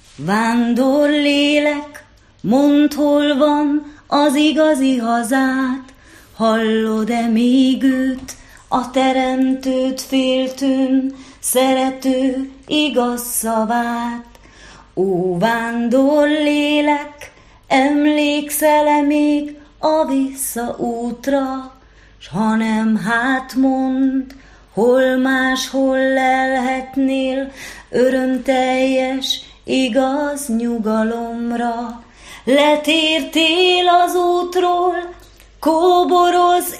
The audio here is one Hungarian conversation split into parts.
Vándor lélek, mondd, hol van az igazi hazát, hallod-e még őt, a teremtőt féltőn, szerető igaz szavát? Ó, vándor lélek, emlékszel-e még a visszaútra, s ha nem, hát mondd, hol máshol lelhetnél örömteljes, igaz nyugalomra. Letértél az útról, kóboroz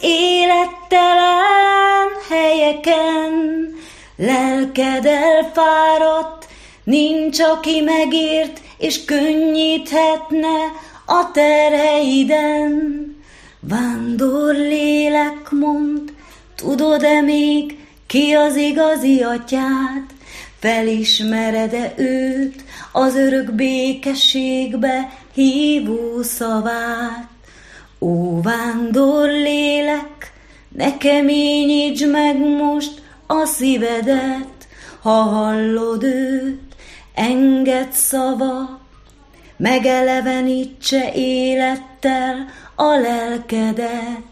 élettelen helyeken, lelked elfáradt, nincs, aki megért, és könnyíthetne a terheiden. Vándor lélek, mondd, tudod-e még, ki az igazi atyád? Felismered-e őt, az örök békességbe hívó szavát? Ó, vándor lélek, ne keményíts meg most a szívedet, ha hallod őt, engedd szava, megelevenítse élettel a lelkedet.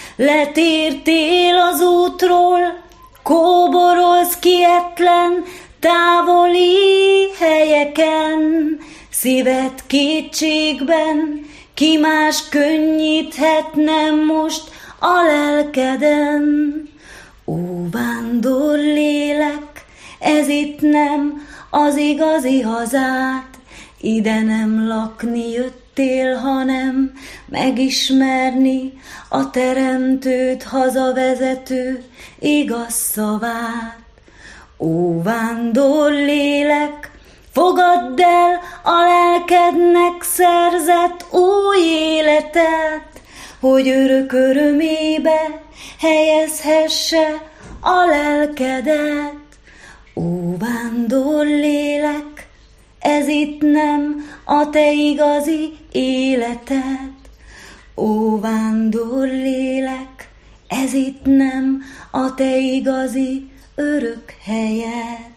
Letértél az útról, kóboroz kietlen, távoli helyeken, szíved kétségben, ki más könnyíthetne most a lelkeden? Ó, vándor lélek, ez itt nem az igazi hazát, ide nem lakni jöttél, hanem megismerni a teremtőt, hazavezető igaz szavát. Ó, vándor lélek, fogadd el a lelkednek szerzett új életet, hogy örök örömébe helyezhesse a lelkedet. Ó, vándor lélek, ez itt nem a te igazi életed. Ó, vándor lélek, ez itt nem a te igazi örök helyed.